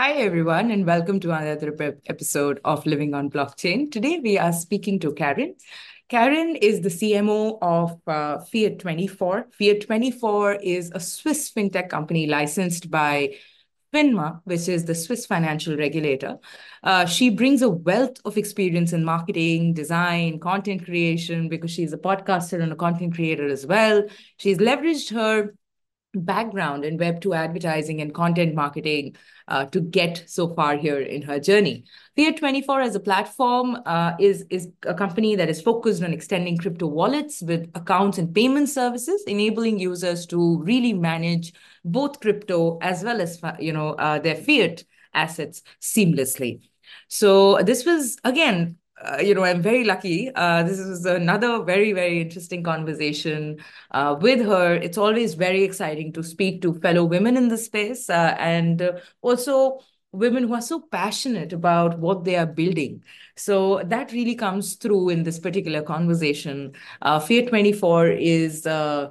Hi, everyone, and welcome to another episode of Living on Blockchain. Today, we are speaking to Karen. Karen is the CMO of Fiat24. Fiat24 is a Swiss fintech company licensed by FINMA, which is the Swiss financial regulator. She brings a wealth of experience in marketing, design, content creation, because she's a podcaster and a content creator as well. She's leveraged her background in Web2 advertising and content marketing to get so far here in her journey. Fiat24 as a platform is a company that is focused on extending crypto wallets with accounts and payment services, enabling users to really manage both crypto as well as their fiat assets seamlessly. So this was again I'm very lucky. This is another very, very interesting conversation with her. It's always very exciting to speak to fellow women in the space and also women who are so passionate about what they are building. So that really comes through in this particular conversation. Fiat24 is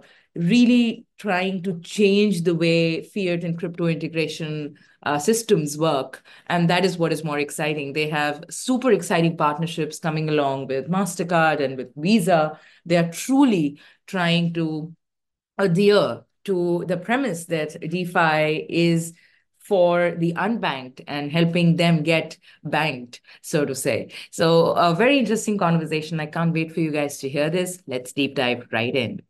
really trying to change the way fiat and crypto integration systems work. And that is what is more exciting. They have super exciting partnerships coming along with MasterCard and with Visa. They are truly trying to adhere to the premise that DeFi is for the unbanked and helping them get banked, so to say. So, a very interesting conversation. I can't wait for you guys to hear this. Let's deep dive right in.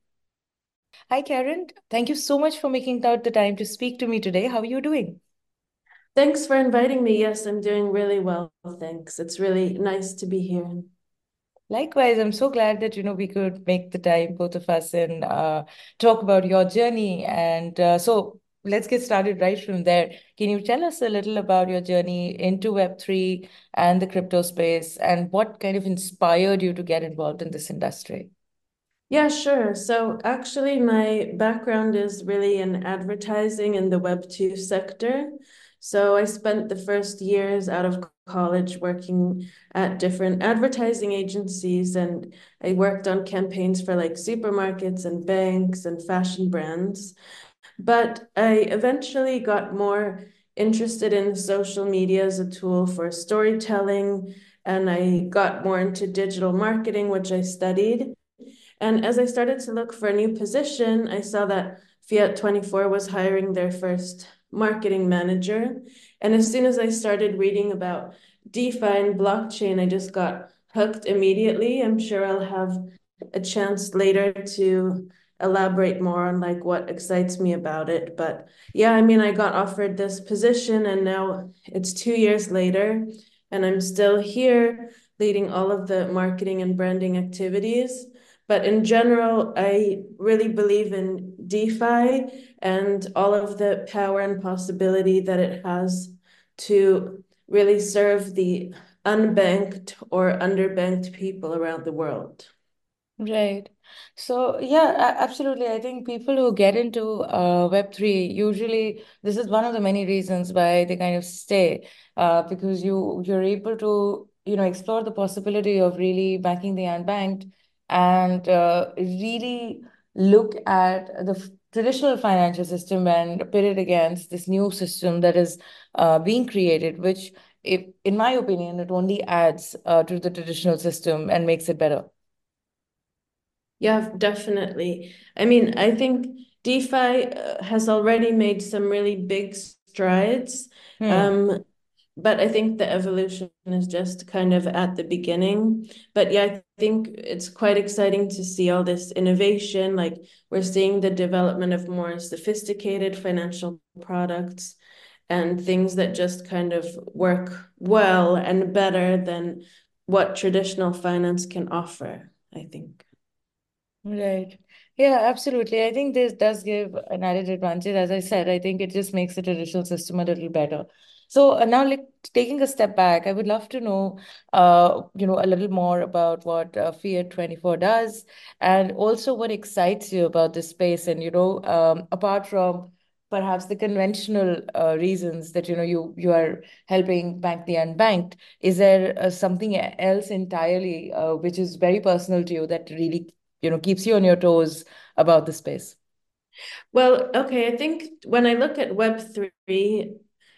Hi, Karen. Thank you so much for making out the time to speak to me today. How are you doing? Thanks for inviting me. Yes, I'm doing really well, thanks. It's really nice to be here. Likewise, I'm so glad that we could make the time, both of us, and talk about your journey. And so let's get started right from there. Can you tell us a little about your journey into Web3 and the crypto space, and what kind of inspired you to get involved in this industry? Yeah, sure. So actually, my background is really in advertising in the Web2 sector. So I spent the first years out of college working at different advertising agencies, and I worked on campaigns for like supermarkets and banks and fashion brands. But I eventually got more interested in social media as a tool for storytelling, and I got more into digital marketing, which I studied. And as I started to look for a new position, I saw that Fiat24 was hiring their first marketing manager. And as soon as I started reading about DeFi and blockchain, I just got hooked immediately. I'm sure I'll have a chance later to elaborate more on like what excites me about it. But yeah, I mean, I got offered this position and now it's 2 years later and I'm still here leading all of the marketing and branding activities. But in general, I really believe in DeFi and all of the power and possibility that it has to really serve the unbanked or underbanked people around the world. Right. So, yeah, absolutely. I think people who get into Web3, usually this is one of the many reasons why they kind of stay, because you're able to, explore the possibility of really backing the unbanked and really look at the traditional financial system and pit it against this new system that is being created, which, if, in my opinion, it only adds to the traditional system and makes it better. Yeah, definitely. I mean, I think DeFi has already made some really big strides. Hmm. Um, but I think the evolution is just kind of at the beginning. But yeah, I think it's quite exciting to see all this innovation. Like we're seeing the development of more sophisticated financial products and things that just kind of work well and better than what traditional finance can offer, I think. Right. Yeah, absolutely. I think this does give an added advantage. As I said, I think it just makes the traditional system a little better. So now, like taking a step back, I would love to know, a little more about what Fiat24 does, and also what excites you about this space. And apart from perhaps the conventional reasons that you are helping bank the unbanked, is there something else entirely which is very personal to you that really keeps you on your toes about the space? Well, okay, I think when I look at Web3,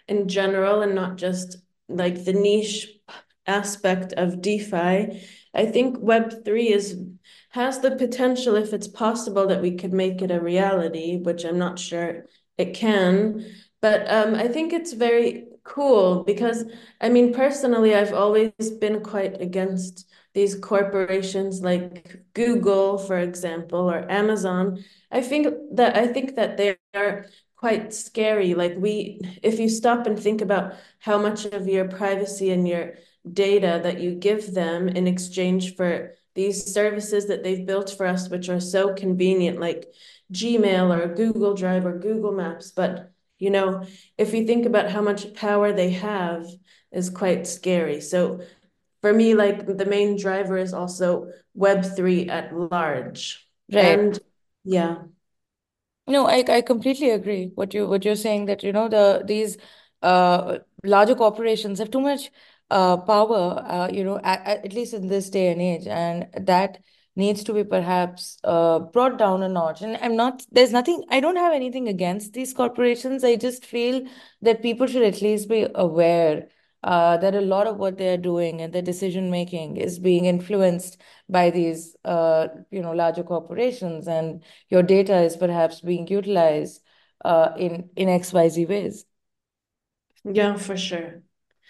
in general and not just like the niche aspect of DeFi. I think Web3 has the potential, if it's possible, that we could make it a reality, which I'm not sure it can. But I think it's very cool because, I mean, personally, I've always been quite against these corporations like Google, for example, or Amazon. I think that they are quite scary. Like if you stop and think about how much of your privacy and your data that you give them in exchange for these services that they've built for us, which are so convenient, like Gmail or Google Drive or Google Maps. But, if you think about how much power they have, is quite scary. So for me, like the main driver is also Web3 at large. Right. And yeah. No, I completely agree. What you're saying that these larger corporations have too much power, at least in this day and age, and that needs to be perhaps brought down a notch. And there's nothing, I don't have anything against these corporations. I just feel that people should at least be aware that a lot of what they're doing and their decision making is being influenced by these larger corporations, and your data is perhaps being utilized in XYZ ways. Yeah, for sure.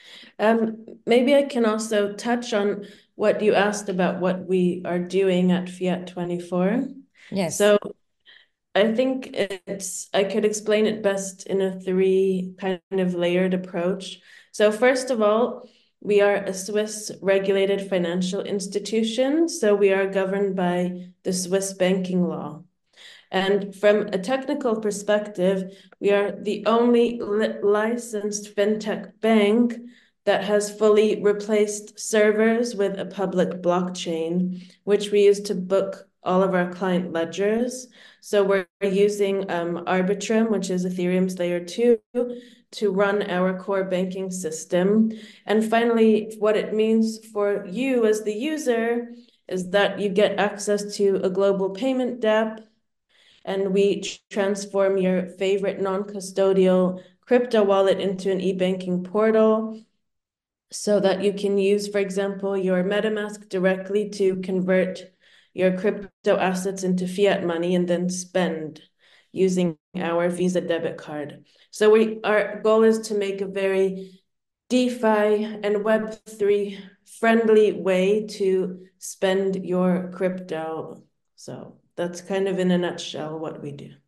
Maybe I can also touch on what you asked about what we are doing at Fiat 24. Yes. So I think I could explain it best in a three kind of layered approach. So first of all, we are a Swiss regulated financial institution. So we are governed by the Swiss banking law. And from a technical perspective, we are the only licensed fintech bank that has fully replaced servers with a public blockchain, which we use to book all of our client ledgers. So we're using Arbitrum, which is Ethereum's layer 2, to run our core banking system. And finally, what it means for you as the user is that you get access to a global payment dApp, and we transform your favorite non-custodial crypto wallet into an e-banking portal so that you can use, for example, your MetaMask directly to convert your crypto assets into fiat money and then spend using our Visa debit card. So our goal is to make a very DeFi and Web3 friendly way to spend your crypto. So that's kind of in a nutshell what we do.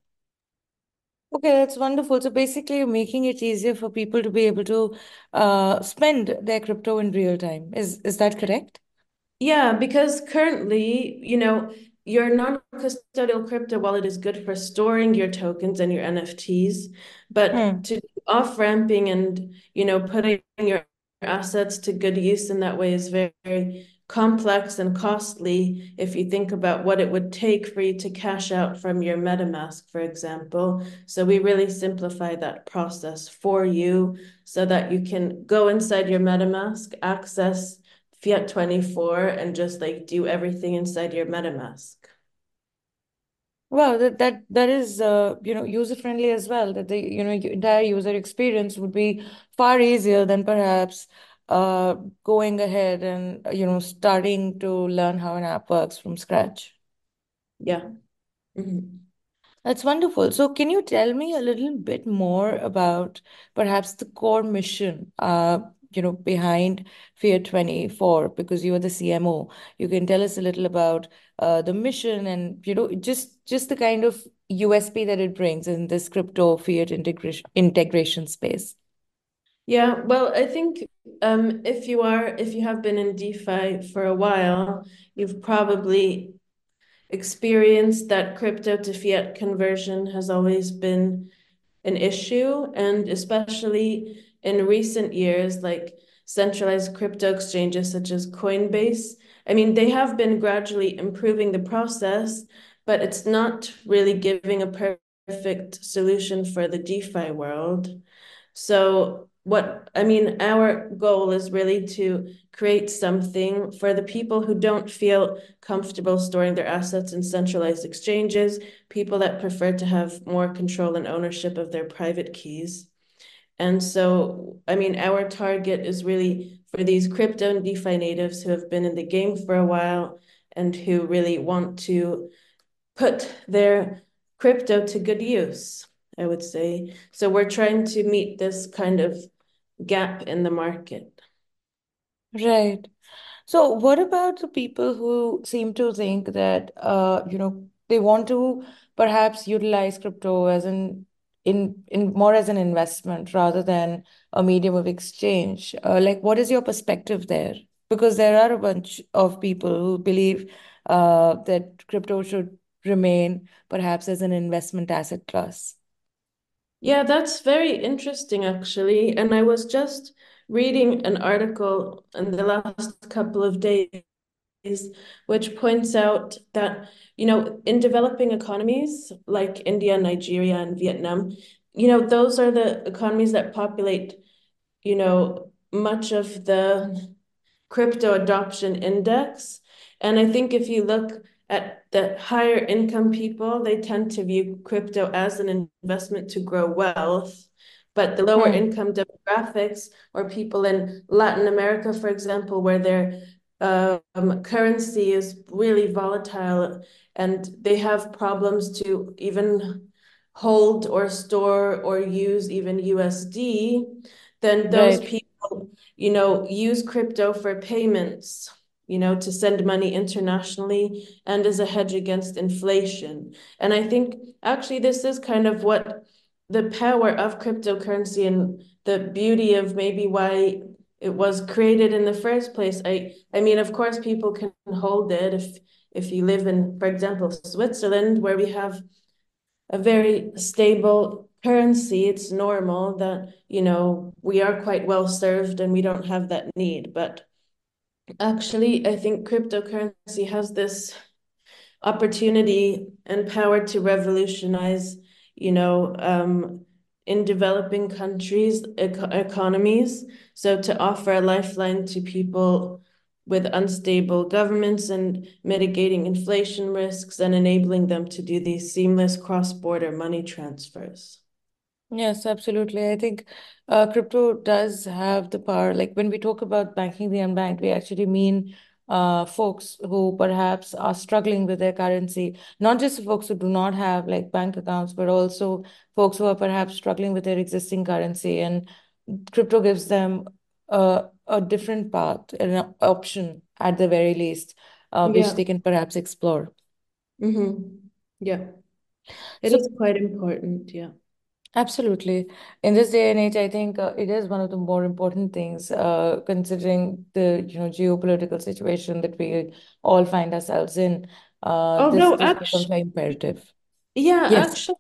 Okay, that's wonderful. So basically, you're making it easier for people to be able to spend their crypto in real time. Is that correct? Yeah, because currently, your non-custodial crypto wallet is good for storing your tokens and your NFTs, but Hmm. to do off-ramping and, putting your assets to good use in that way is very, very complex and costly if you think about what it would take for you to cash out from your MetaMask, for example. So we really simplify that process for you so that you can go inside your MetaMask, access Fiat 24 and just like do everything inside your MetaMask. Well, that is user friendly as well. That the entire user experience would be far easier than perhaps going ahead and starting to learn how an app works from scratch. Yeah. Mhm. That's wonderful. So, can you tell me a little bit more about perhaps the core mission, behind Fiat 24? Because you are the CMO, you can tell us a little about the mission and just the kind of USP that it brings in this crypto fiat integration space. Yeah, well, I think if you have been in DeFi for a while, you've probably experienced that crypto to fiat conversion has always been an issue, and especially in recent years, like centralized crypto exchanges such as Coinbase. I mean, they have been gradually improving the process, but it's not really giving a perfect solution for the DeFi world. So our goal is really to create something for the people who don't feel comfortable storing their assets in centralized exchanges, people that prefer to have more control and ownership of their private keys. And so, I mean, our target is really for these crypto and DeFi natives who have been in the game for a while and who really want to put their crypto to good use, I would say. So we're trying to meet this kind of gap in the market. Right. So what about the people who seem to think that they want to perhaps utilize crypto as an in more as an investment rather than a medium of exchange? Like, what is your perspective there? Because there are a bunch of people who believe that crypto should remain perhaps as an investment asset class. Yeah, that's very interesting, actually. And I was just reading an article in the last couple of days, which points out that, in developing economies like India, Nigeria, and Vietnam, those are the economies that populate, much of the crypto adoption index. And I think if you look at the higher income people, they tend to view crypto as an investment to grow wealth. But the lower Hmm. income demographics, or people in Latin America, for example, where their currency is really volatile and they have problems to even hold or store or use even USD, then those Right. people use crypto for payments, to send money internationally and as a hedge against inflation. And I think actually this is kind of what the power of cryptocurrency and the beauty of maybe why it was created in the first place. I mean, of course, people can hold it if you live in, for example, Switzerland, where we have a very stable currency, it's normal that, we are quite well served and we don't have that need. But actually, I think cryptocurrency has this opportunity and power to revolutionize, in developing countries, economies. So to offer a lifeline to people with unstable governments and mitigating inflation risks and enabling them to do these seamless cross-border money transfers. Yes, absolutely. I think crypto does have the power. Like when we talk about banking the unbanked, we actually mean folks who perhaps are struggling with their currency, not just folks who do not have like bank accounts, but also folks who are perhaps struggling with their existing currency. And crypto gives them a different path, an option at the very least, which Yeah. they can perhaps explore. Yeah. It So is quite important. Yeah. absolutely. In this day and age, I think it is one of the more important things, considering the geopolitical situation that we all find ourselves in. Oh This no, this becomes actually, very imperative. yeah, Yes, actually,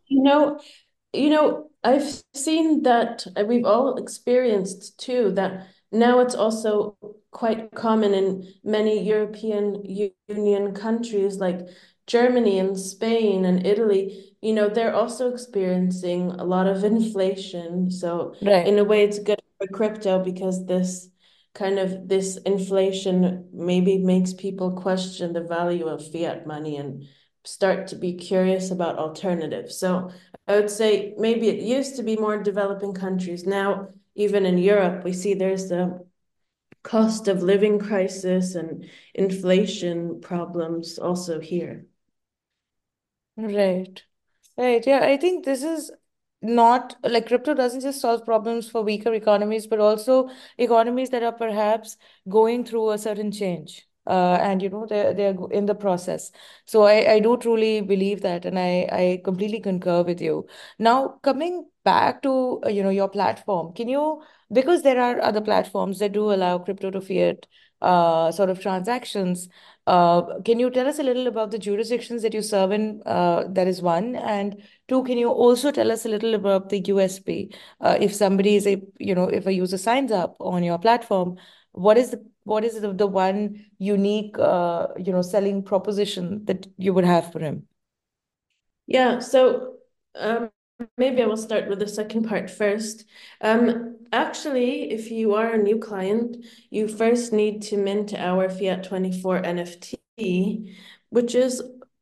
I've seen that we've all experienced too that now it's also quite common in many European Union countries like Germany and Spain and Italy. They're also experiencing a lot of inflation. So in right. a way, it's good for crypto because this inflation maybe makes people question the value of fiat money and start to be curious about alternatives. So I would say maybe it used to be more developing countries. Now, even in Europe, we see there's the cost of living crisis and inflation problems also here. Right. Right. Yeah, I think this is not like crypto doesn't just solve problems for weaker economies, but also economies that are perhaps going through a certain change. And they're in the process. So I do truly believe that, and I completely concur with you. Now, coming back to your platform, can you, because there are other platforms that do allow crypto to fiat sort of transactions. Can you tell us a little about the jurisdictions that you serve in? That is one. And two, can you also tell us a little about the USP? If somebody is if a user signs up on your platform, what is the one unique selling proposition that you would have for him? Yeah, so maybe I will start with the second part first. Actually, if you are a new client, you first need to mint our Fiat 24 NFT, which is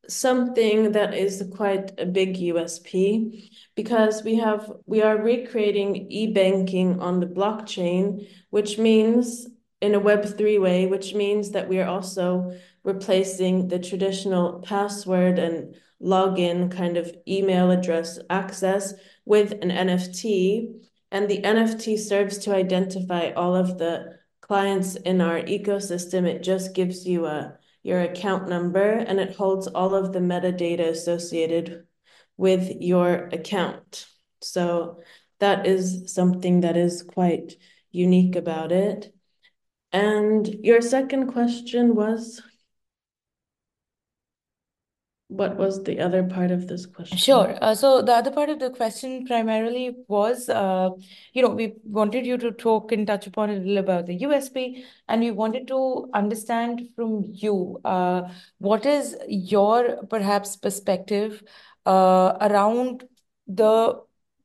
something that is quite a big USP because we are recreating e-banking on the blockchain, which means in a Web3 way, which means that we are also replacing the traditional password and login kind of email address access with an NFT. And the NFT serves to identify all of the clients in our ecosystem. It just gives you your account number and it holds all of the metadata associated with your account. So that is something that is quite unique about it. And your second question was, what was the other part of this question? Sure. So the other part of the question primarily was, we wanted you to talk and touch upon a little about the USP, and we wanted to understand from you, what is your perhaps perspective around the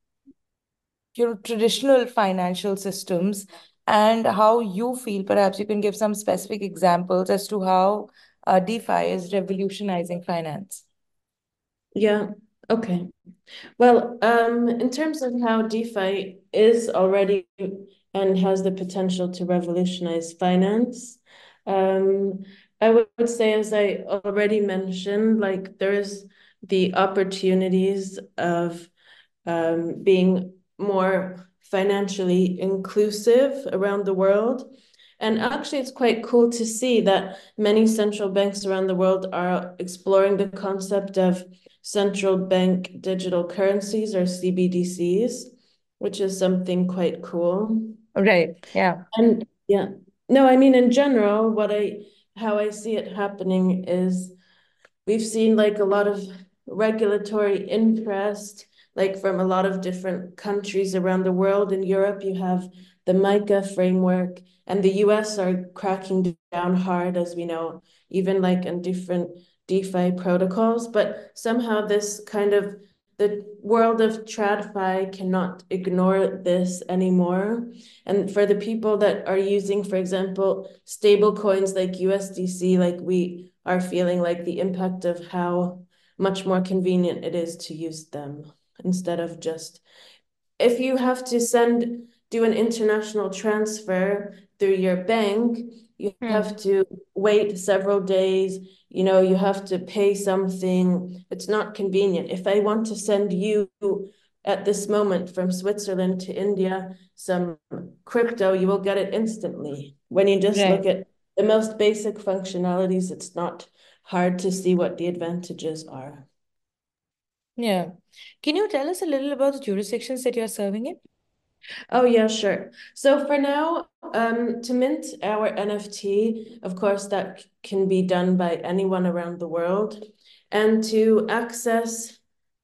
traditional financial systems and how you feel. Perhaps you can give some specific examples as to how DeFi is revolutionizing finance. Yeah, okay. Well, in terms of how DeFi is already and has the potential to revolutionize finance, I would say, as I already mentioned, like there is the opportunities of being more financially inclusive around the world. And actually, it's quite cool to see that many central banks around the world are exploring the concept of central bank digital currencies or CBDCs, which is something quite cool. Right. Yeah. And yeah, no, I mean, in general, how I see it happening is we've seen like a lot of regulatory interest, like from a lot of different countries around the world. In Europe, you have the MiCA framework, and the US are cracking down hard, as we know, even like in different DeFi protocols. But somehow this kind of the world of TradFi cannot ignore this anymore. And for the people that are using, for example, stable coins like USDC, like we are feeling like the impact of how much more convenient it is to use them instead of just if you have to do an international transfer through your bank, you have to wait several days, you have to pay something. It's not convenient. If I want to send you at this moment from Switzerland to India some crypto, you will get it instantly. When you just look Right. at the most basic functionalities, it's not hard to see what the advantages are. Yeah. Can you tell us a little about the jurisdictions that you're serving in? Oh, yeah, sure. So for now, to mint our NFT, of course, that can be done by anyone around the world. And to access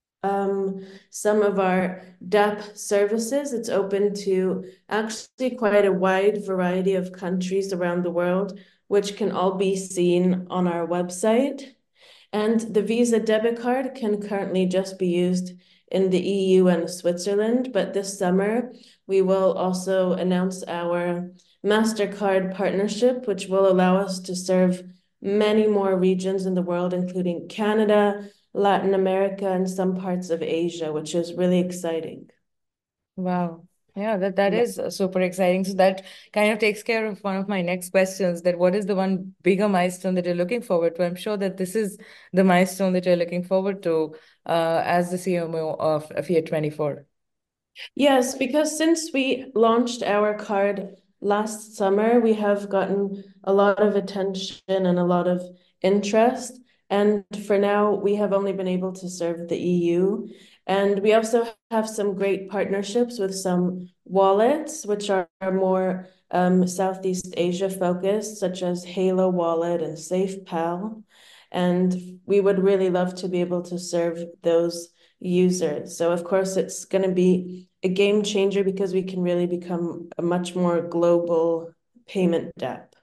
some of our DApp services, it's open to actually quite a wide variety of countries around the world, which can all be seen on our website. And the Visa debit card can currently just be used in the EU and Switzerland, but this summer we will also announce our MasterCard partnership, which will allow us to serve many more regions in the world, including Canada, Latin America, and some parts of Asia, which is really exciting. Wow. Yeah, that Yeah. is super exciting. So that kind of takes care of one of my next questions, that what is the one bigger milestone that you're looking forward to? I'm sure that this is the milestone that you're looking forward to as the CMO of Fiat 24. Yes, because since we launched our card last summer, we have gotten a lot of attention and a lot of interest. And for now, we have only been able to serve the EU. And we also have some great partnerships with some wallets, which are more Southeast Asia focused, such as Halo Wallet and SafePal. And we would really love to be able to serve those users. So of course, it's going to be a game changer because we can really become a much more global payment app.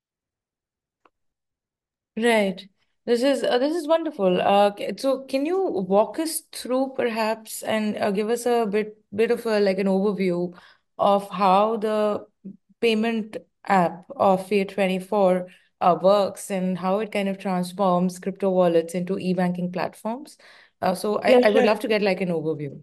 Right. This is wonderful. So can you walk us through perhaps and give us a bit of a like an overview of how the payment app of Fiat 24 works and how it kind of transforms crypto wallets into e-banking platforms. So Yeah, I would sure. love to get like an overview.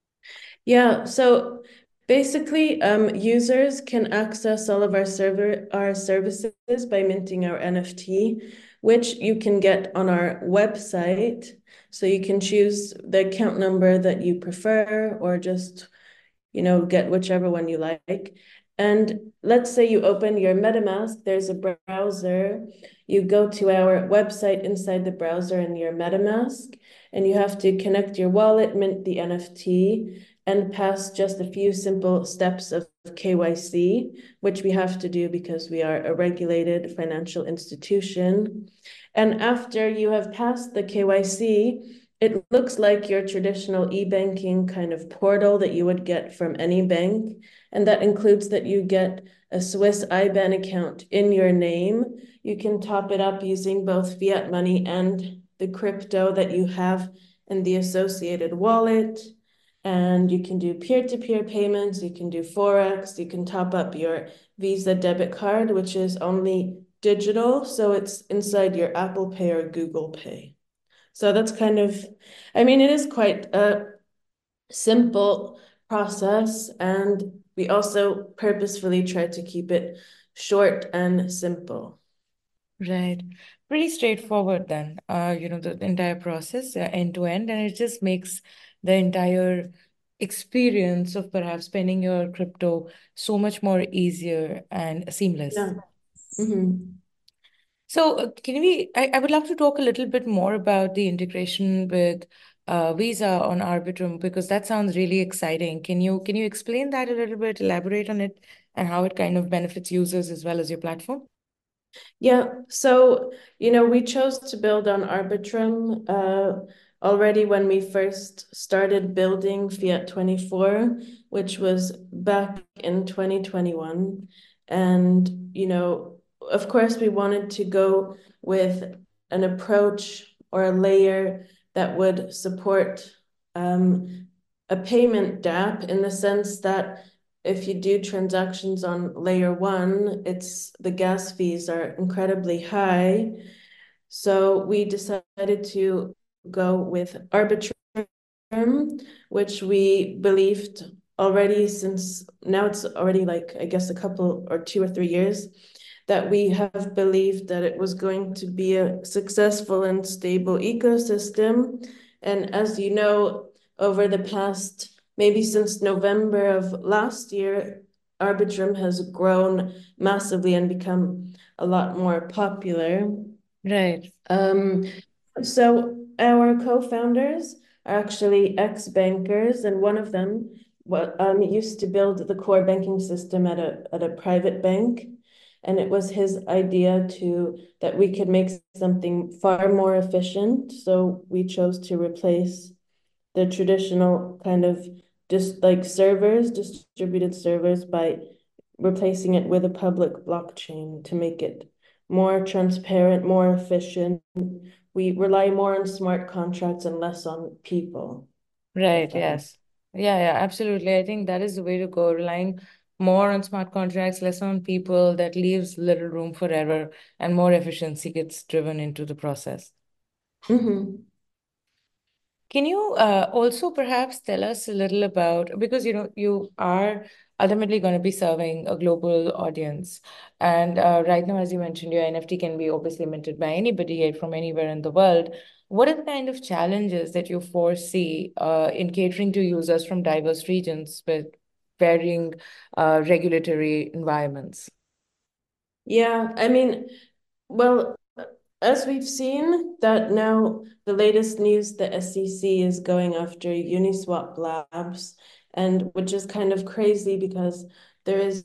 Yeah, so basically, users can access all of our services by minting our NFT, which you can get on our website. So you can choose the account number that you prefer, or just get whichever one you like. And let's say you open your MetaMask, there's a browser. You go to our website inside the browser in your MetaMask, and you have to connect your wallet, mint the NFT, and pass just a few simple steps of KYC, which we have to do because we are a regulated financial institution. And after you have passed the KYC, it looks like your traditional e-banking kind of portal that you would get from any bank. And that includes that you get a Swiss IBAN account in your name. You can top it up using both fiat money and the crypto that you have in the associated wallet. And you can do peer-to-peer payments, you can do Forex, you can top up your Visa debit card, which is only digital, so it's inside your Apple Pay or Google Pay. So that's kind of, I mean, it is quite a simple process, and we also purposefully try to keep it short and simple. Right. Pretty straightforward then, the entire process end to end, and it just makes the entire experience of perhaps spending your crypto so much more easier and seamless. Yeah. Mm-hmm. So, I would love to talk a little bit more about the integration with Visa on Arbitrum because that sounds really exciting. Can you explain that a little bit, elaborate on it, and how it kind of benefits users as well as your platform? Yeah, so we chose to build on Arbitrum already when we first started building Fiat 24, which was back in 2021. And of course, we wanted to go with an approach or a layer that would support a payment DApp in the sense that if you do transactions on layer one, it's the gas fees are incredibly high. So we decided to go with Arbitrum, which we believed already since now it's already like, I guess, a couple or 2 or 3 years that we have believed that it was going to be a successful and stable ecosystem. And as you know, over the past, maybe since November of last year, Arbitrum has grown massively and become a lot more popular. Right. Um, so our co-founders are actually ex-bankers, and one of them used to build the core banking system at a private bank. And it was his idea that we could make something far more efficient. So we chose to replace the traditional kind of just like servers, distributed servers, by replacing it with a public blockchain to make it more transparent, more efficient. We rely more on smart contracts and less on people, if Right, that makes. yes. Yeah, absolutely. I think that is the way to go, relying more on smart contracts, less on people. That leaves little room for error and more efficiency gets driven into the process. Mm-hmm. Can you also perhaps tell us a little about, because you are ultimately going to be serving a global audience. And right now, as you mentioned, your NFT can be obviously minted by anybody from anywhere in the world. What are the kind of challenges that you foresee in catering to users from diverse regions with varying regulatory environments? Yeah, I mean, well, as we've seen that now the latest news, the SEC is going after Uniswap Labs, and which is kind of crazy because there is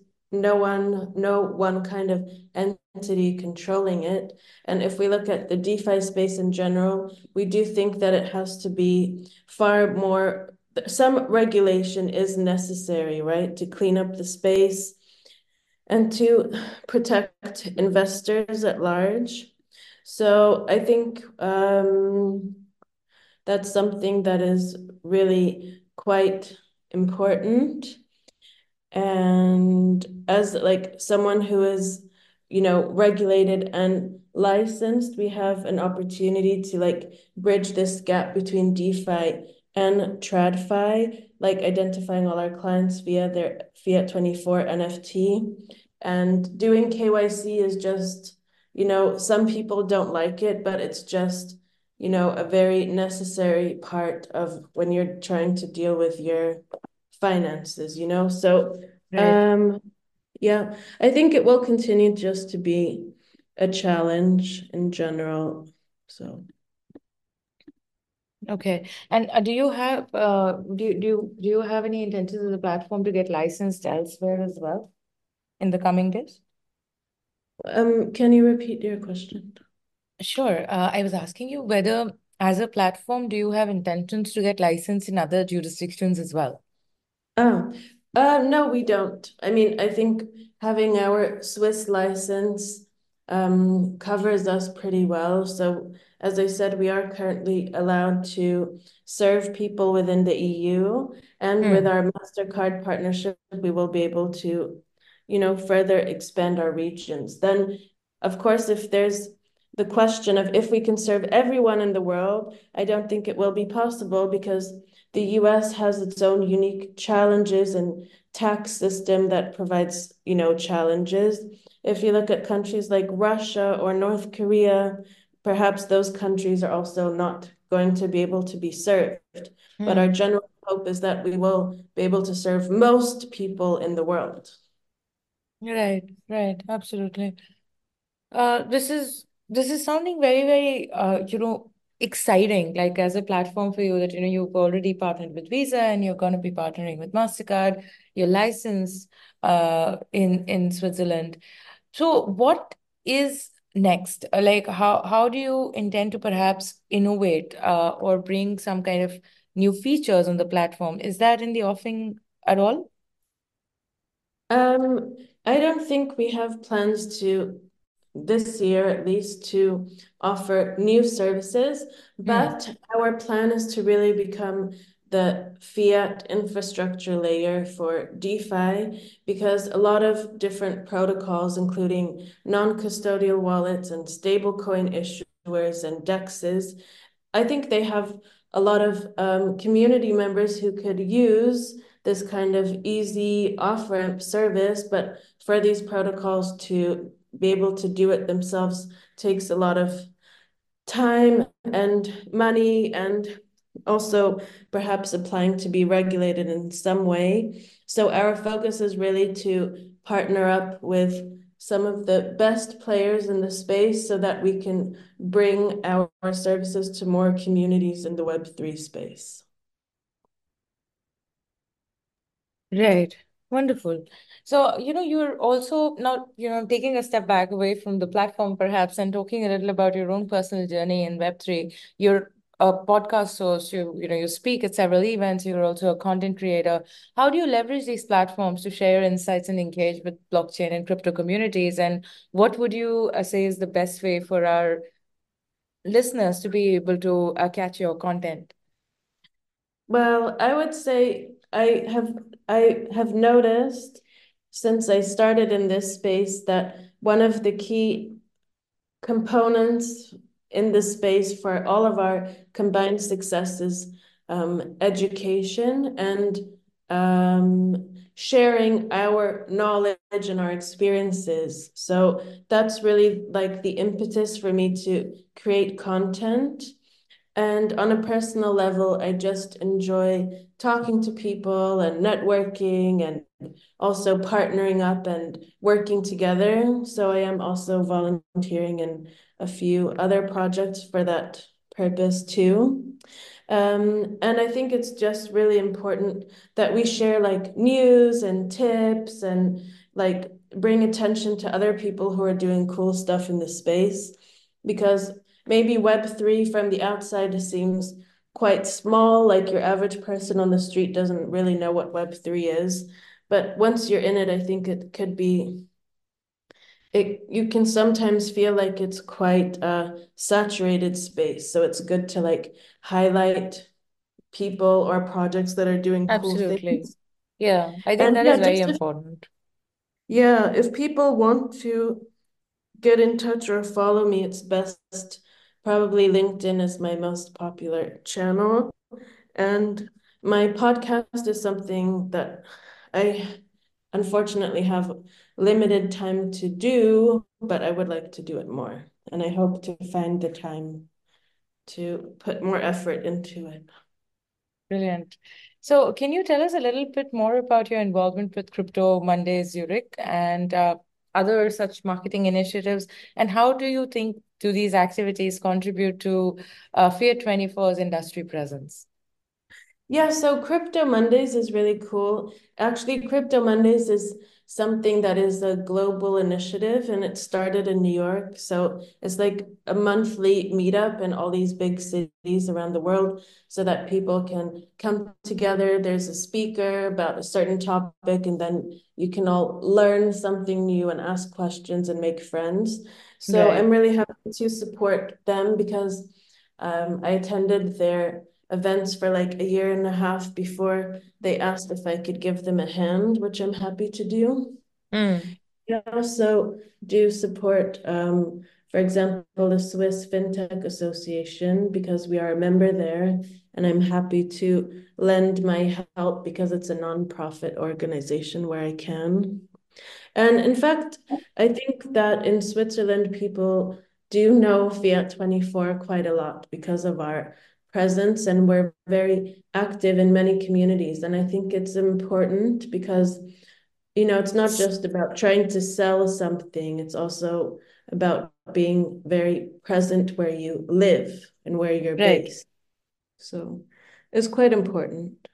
no one kind of entity controlling it. And if we look at the DeFi space in general, we do think that it has to be far more, some regulation is necessary, right, to clean up the space and to protect investors at large. So I think that's something that is really quite important. And as like someone who is regulated and licensed, we have an opportunity to like bridge this gap between DeFi and TradFi, like identifying all our clients via their Fiat24 NFT. And doing KYC is just, some people don't like it, but it's just, a very necessary part of when you're trying to deal with your finances. So, Right. um, yeah, I think it will continue just to be a challenge in general. So, Okay. And do you have any intentions of the platform to get licensed elsewhere as well in the coming days? can you repeat your question? Sure. I was asking you whether, as a platform, do you have intentions to get licensed in other jurisdictions as well? Oh, no, we don't. I mean, I think having our Swiss license covers us pretty well. So, as I said, we are currently allowed to serve people within the EU, and with Hmm. our MasterCard partnership, we will be able to, further expand our regions. Then, of course, if there's the question of if we can serve everyone in the world, I don't think it will be possible because the US has its own unique challenges and tax system that provides, challenges. If you look at countries like Russia or North Korea, perhaps those countries are also not going to be able to be served. But our Hmm. general hope is that we will be able to serve most people in the world. Right, right, absolutely. This is sounding very, very exciting, like as a platform for you that you've already partnered with Visa and you're going to be partnering with MasterCard, your license in Switzerland. So what is next? Like how do you intend to perhaps innovate or bring some kind of new features on the platform? Is that in the offing at all? Um, I don't think we have plans to this year at least to offer new services, Hmm. but our plan is to really become the fiat infrastructure layer for DeFi because a lot of different protocols, including non-custodial wallets and stablecoin issuers and DEXs, I think they have a lot of community members who could use this kind of easy off-ramp service, but for these protocols to be able to do it themselves takes a lot of time and money and also perhaps applying to be regulated in some way. So our focus is really to partner up with some of the best players in the space so that we can bring our services to more communities in the Web3 space. Right. Wonderful. So, you're also now, taking a step back away from the platform perhaps and talking a little about your own personal journey in Web3. You're a podcast host, you speak at several events, you're also a content creator. How do you leverage these platforms to share insights and engage with blockchain and crypto communities? And what would you say is the best way for our listeners to be able to catch your content? Well, I would say I have noticed since I started in this space that one of the key components in this space for all of our combined successes, education and sharing our knowledge and our experiences. So that's really like the impetus for me to create content. And on a personal level, I just enjoy talking to people and networking and also partnering up and working together. So I am also volunteering in a few other projects for that purpose too. And I think it's just really important that we share like news and tips and like bring attention to other people who are doing cool stuff in the space because maybe Web3 from the outside seems quite small, like your average person on the street doesn't really know what Web3 is. But once you're in it, I think it could be you can sometimes feel like it's quite a saturated space. So it's good to like highlight people or projects that are doing cool Absolutely. things. Yeah, I think And that yeah, is very just if important. yeah, if people want to get in touch or follow me, it's best probably LinkedIn is my most popular channel. And my podcast is something that I unfortunately have limited time to do, but I would like to do it more. And I hope to find the time to put more effort into it. Brilliant. So, can you tell us a little bit more about your involvement with Crypto Mondays Zurich and other such marketing initiatives? And how do you think do these activities contribute to Fiat 24's industry presence? Yeah, so Crypto Mondays is really cool. Actually, Crypto Mondays is something that is a global initiative and it started in New York. So it's like a monthly meetup in all these big cities around the world so that people can come together. There's a speaker about a certain topic, and then you can all learn something new and ask questions and make friends. So Right. I'm really happy to support them because I attended their events for like a year and a half before they asked if I could give them a hand, which I'm happy to do. Mm. I also do support, for example, the Swiss FinTech Association because we are a member there, and I'm happy to lend my help because it's a nonprofit organization where I can. And in fact, I think that in Switzerland, people do know Fiat 24 quite a lot because of our presence, and we're very active in many communities. And I think it's important because, it's not just about trying to sell something, it's also about being very present where you live and where you're Right. based. So it's quite important.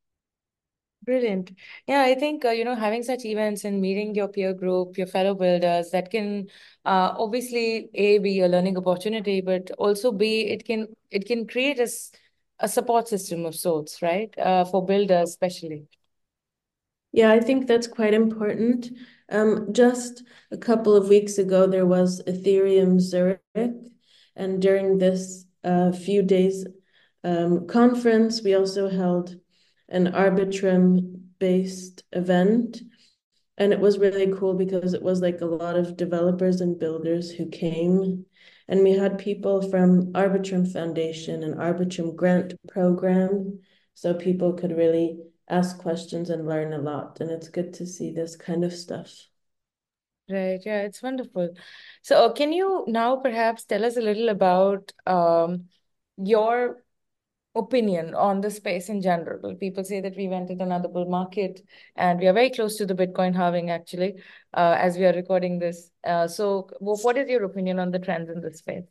Brilliant. Yeah, I think, having such events and meeting your peer group, your fellow builders, that can obviously A, be a learning opportunity, but also B, it can create a support system of sorts, right? For builders especially. Yeah, I think that's quite important. Just a couple of weeks ago, there was Ethereum Zurich, and during this few days conference, we also held an Arbitrum-based event, and it was really cool because it was like a lot of developers and builders who came, and we had people from Arbitrum Foundation and Arbitrum Grant Program, so people could really ask questions and learn a lot. And it's good to see this kind of stuff. Right. Yeah, it's wonderful. So, can you now perhaps tell us a little about your opinion on the space in general? Well, people say that we've entered another bull market and we are very close to the Bitcoin halving, actually, as we are recording this. So, what is your opinion on the trends in this space?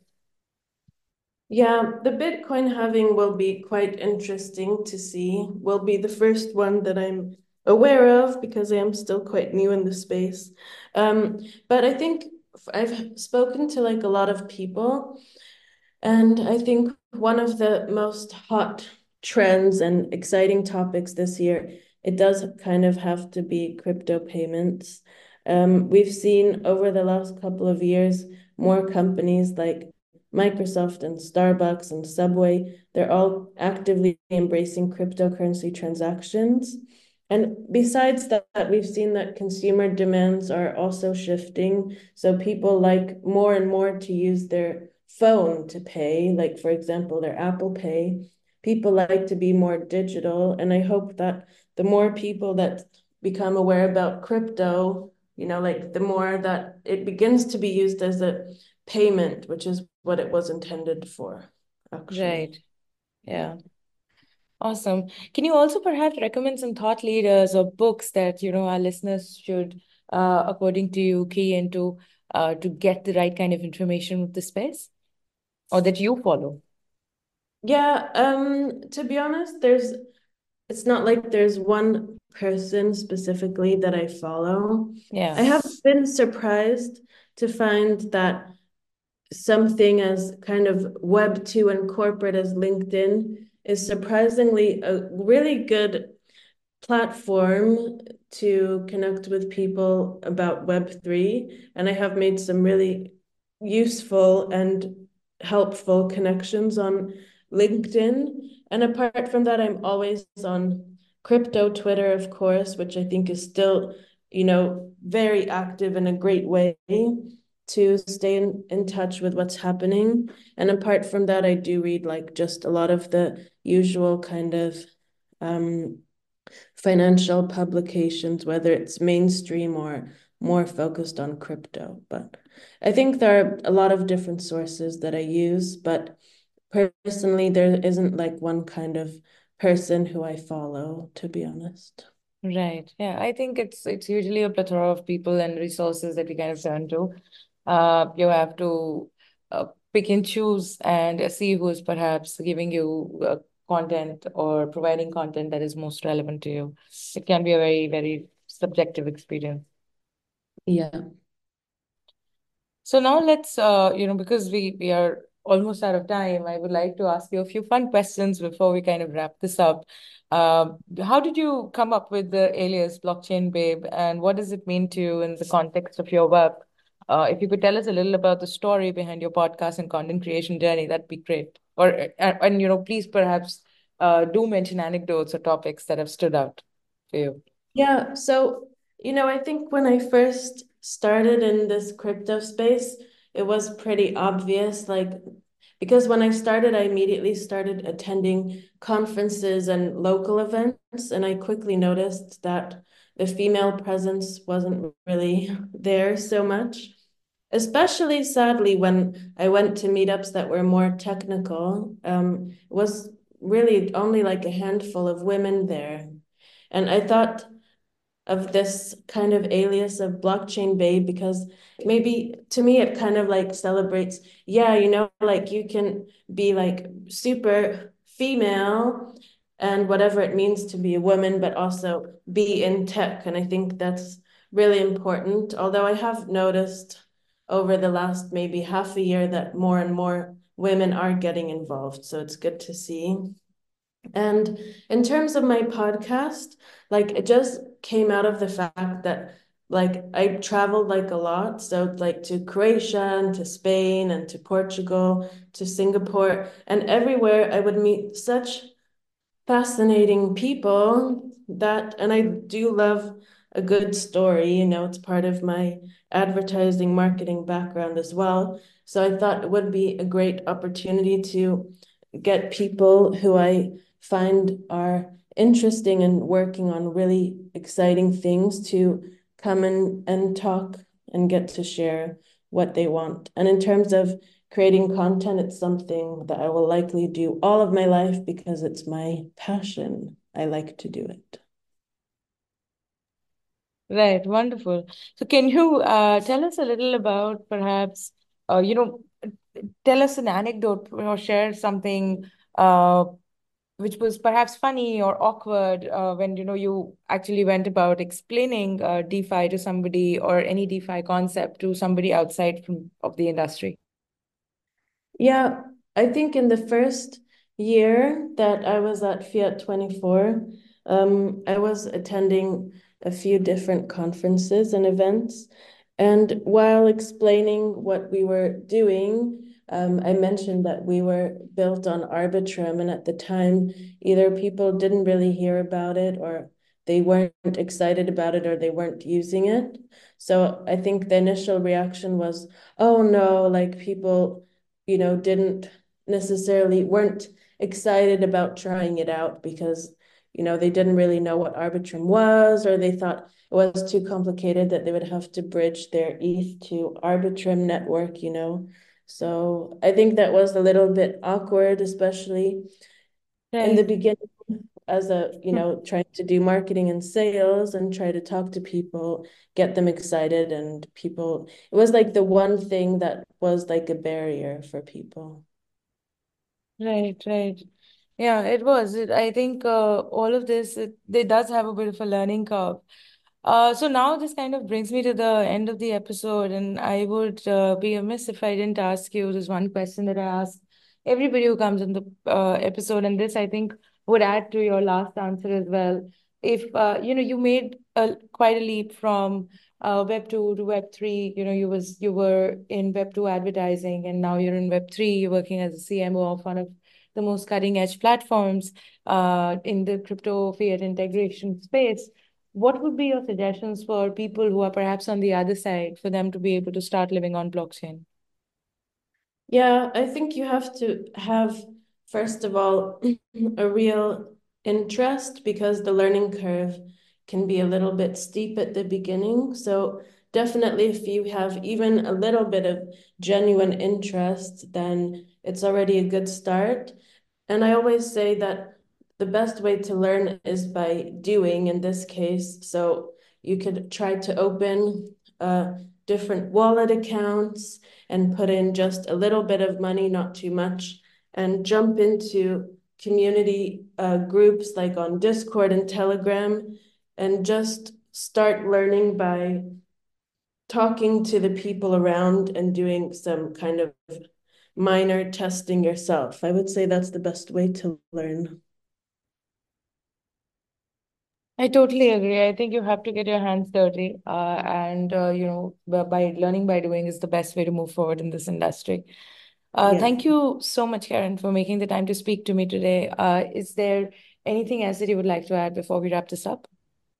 Yeah, the Bitcoin halving will be quite interesting to see. Will be the first one that I'm aware of because I am still quite new in the space. But I think I've spoken to like a lot of people, and I think one of the most hot trends and exciting topics this year, it does kind of have to be crypto payments. We've seen over the last couple of years more companies like Microsoft and Starbucks and Subway, they're all actively embracing cryptocurrency transactions. And besides that, we've seen that consumer demands are also shifting. So people like more and more to use their phone to pay, like for example, their Apple Pay. People like to be more digital. And I hope that the more people that become aware about crypto, like the more that it begins to be used as a payment, which is what it was intended for, Right. actually. Yeah. Yeah. Awesome. Can you also perhaps recommend some thought leaders or books that, our listeners should, according to you, key into to get the right kind of information with the space or that you follow? Yeah, to be honest, it's not like there's one person specifically that I follow. Yeah. I have been surprised to find that something as kind of Web 2 and corporate as LinkedIn is surprisingly a really good platform to connect with people about Web3. And I have made some really useful and helpful connections on LinkedIn. And apart from that, I'm always on crypto Twitter, of course, which I think is still, very active in a great way. to stay in touch with what's happening. And apart from that, I do read like just a lot of the usual kind of financial publications, whether it's mainstream or more focused on crypto. But I think there are a lot of different sources that I use, but personally, there isn't like one kind of person who I follow, to be honest. Right. Yeah. I think it's usually a plethora of people and resources that we kind of turn to. You have to pick and choose and see who's perhaps giving you content or providing content that is most relevant to you. It can be a very, very subjective experience. Yeah. So now let's, because we are almost out of time, I would like to ask you a few fun questions before we kind of wrap this up. How did you come up with the alias Blockchain Babe, and what does it mean to you in the context of your work? If you could tell us a little about the story behind your podcast and content creation journey, that'd be great. Or and please perhaps do mention anecdotes or topics that have stood out for you. Yeah, so I think when I first started in this crypto space, it was pretty obvious, like because when I started, I immediately started attending conferences and local events, and I quickly noticed that the female presence wasn't really there so much. Especially sadly when I went to meetups that were more technical, it was really only like a handful of women there. And I thought of this kind of alias of blockchain babe because maybe to me it kind of like celebrates, yeah, like you can be like super female and whatever it means to be a woman, but also be in tech. And I think that's really important. Although I have noticed over the last maybe half a year that more and more women are getting involved. So it's good to see. And in terms of my podcast, like it just came out of the fact that like I traveled like a lot. So like to Croatia and to Spain and to Portugal, to Singapore, and everywhere I would meet such fascinating people and I do love a good story, it's part of my advertising marketing background as well. So I thought it would be a great opportunity to get people who I find are interesting and working on really exciting things to come and talk and get to share what they want. And in terms of creating content, it's something that I will likely do all of my life because it's my passion. I like to do it. Right, wonderful. So can you tell us a little about perhaps, tell us an anecdote or share something which was perhaps funny or awkward when you actually went about explaining DeFi to somebody or any DeFi concept to somebody outside from of the industry? Yeah, I think in the first year that I was at Fiat 24, I was attending a few different conferences and events. And while explaining what we were doing, I mentioned that we were built on Arbitrum. And at the time, either people didn't really hear about it or they weren't excited about it or they weren't using it. So I think the initial reaction was, oh no, like people didn't necessarily weren't excited about trying it out because, they didn't really know what Arbitrum was, or they thought it was too complicated that they would have to bridge their ETH to Arbitrum network. So I think that was a little bit awkward, especially in the Right. beginning as trying to do marketing and sales and try to talk to people, get them excited and people, it was like the one thing that was like a barrier for people. Right, right. Yeah, it was. I think all of this, it does have a bit of a learning curve. So now this kind of brings me to the end of the episode, and I would be amiss if I didn't ask you this one question that I ask everybody who comes on the episode, and this I think would add to your last answer as well. If you made quite a leap from Web 2 to Web 3, you were in Web 2 advertising, and now you're in Web 3. You're working as a CMO of one of the most cutting edge platforms in the crypto fiat integration space. What would be your suggestions for people who are perhaps on the other side for them to be able to start living on blockchain? Yeah, I think you have to have, first of all, a real interest because the learning curve can be a little bit steep at the beginning. So definitely if you have even a little bit of genuine interest, then it's already a good start. And I always say that the best way to learn is by doing in this case. So you could try to open different wallet accounts and put in just a little bit of money, not too much, and jump into community groups like on Discord and Telegram, and just start learning by talking to the people around and doing some kind of minor testing yourself. I would say that's the best way to learn. I totally agree. I think you have to get your hands dirty, and by learning by doing is the best way to move forward in this industry. Yeah. Thank you so much, Karen, for making the time to speak to me today. Is there anything else that you would like to add before we wrap this up?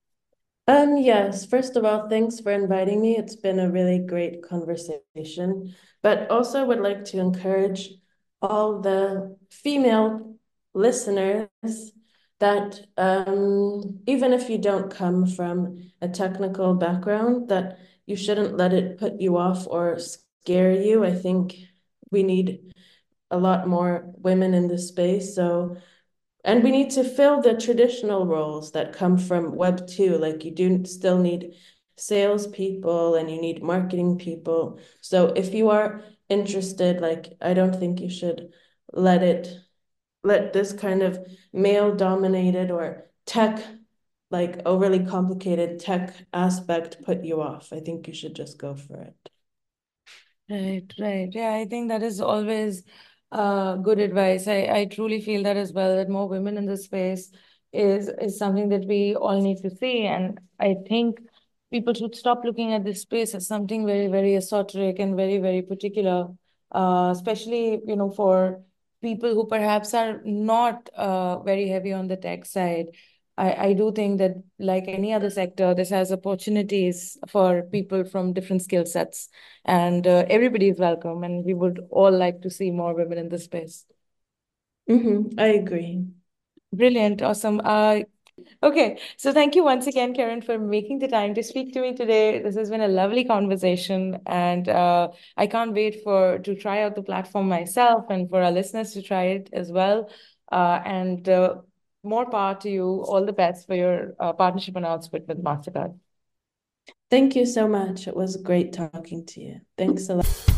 Yes, first of all, thanks for inviting me. It's been a really great conversation, but also would like to encourage all the female listeners that even if you don't come from a technical background, that you shouldn't let it put you off or scare you. I think we need a lot more women in this space. So and we need to fill the traditional roles that come from Web 2. Like you do still need salespeople and you need marketing people. So if you are interested, like I don't think you should let it let this kind of male dominated or tech, like overly complicated tech aspect put you off. I think you should just go for it. Right, right. Yeah, I think that is always good advice. I truly feel that as well, that more women in this space is something that we all need to see. And I think people should stop looking at this space as something very, very esoteric and very, very particular, especially, for people who perhaps are not very heavy on the tech side. I do think that, like any other sector, this has opportunities for people from different skill sets, and everybody is welcome, and we would all like to see more women in this space. I agree. Brilliant, awesome. Okay, so thank you once again, Karen, for making the time to speak to me today. This has been a lovely conversation, and I can't wait to try out the platform myself and for our listeners to try it as well. And more power to you. All the best for your partnership announcement with Mastercard. Thank you so much. It was great talking to you. Thanks a lot.